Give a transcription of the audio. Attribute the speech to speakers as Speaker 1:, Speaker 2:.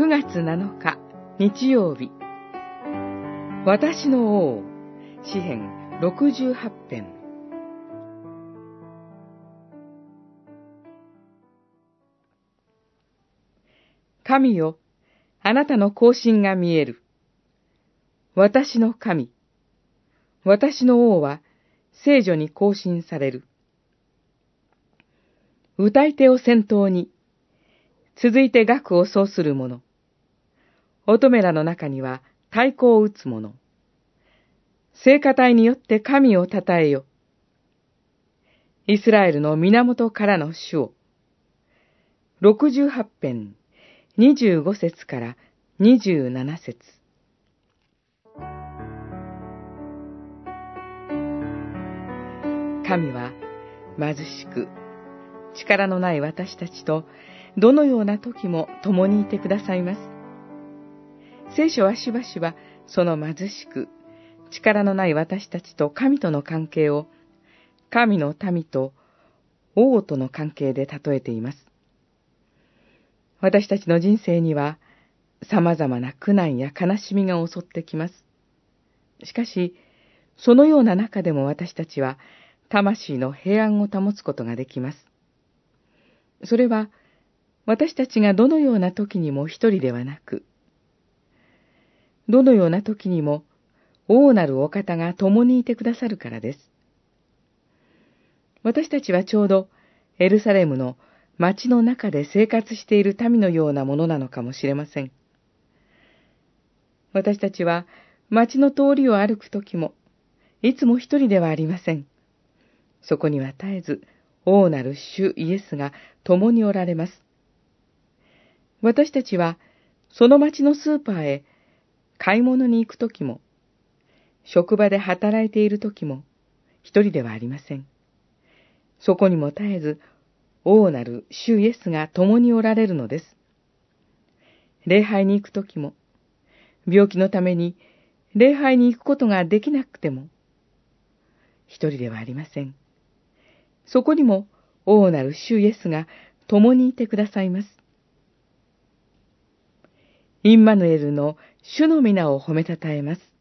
Speaker 1: 9月7日日曜日、私の王、詩編68編。神よ、あなたの行進が見える。私の神、私の王は聖女に行進される。歌い手を先頭に、続いて楽を奏する者。乙女らの中には太鼓を打つ者。聖歌隊によって神を称えよ。イスラエルの源からの主を。68編、25節から27節。神は貧しく、力のない私たちとどのような時も共にいてくださいます。聖書はしばしばその貧しく、力のない私たちと神との関係を、神の民と王との関係で例えています。私たちの人生には様々な苦難や悲しみが襲ってきます。しかし、そのような中でも私たちは魂の平安を保つことができます。それは、私たちがどのような時にも一人ではなく、どのような時にも王なるお方が共にいてくださるからです。私たちはちょうどエルサレムの町の中で生活している民のようなものなのかもしれません。私たちは町の通りを歩く時も、いつも一人ではありません。そこには絶えず王なる主イエスが共におられます。私たちはその町のスーパーへ買い物に行くときも、職場で働いているときも、一人ではありません。そこにも絶えず王なる主イエスが共におられるのです。礼拝に行くときも、病気のために礼拝に行くことができなくても、一人ではありません。そこにも王なる主イエスが共にいてくださいます。インマヌエルの主の皆を褒めたたえます。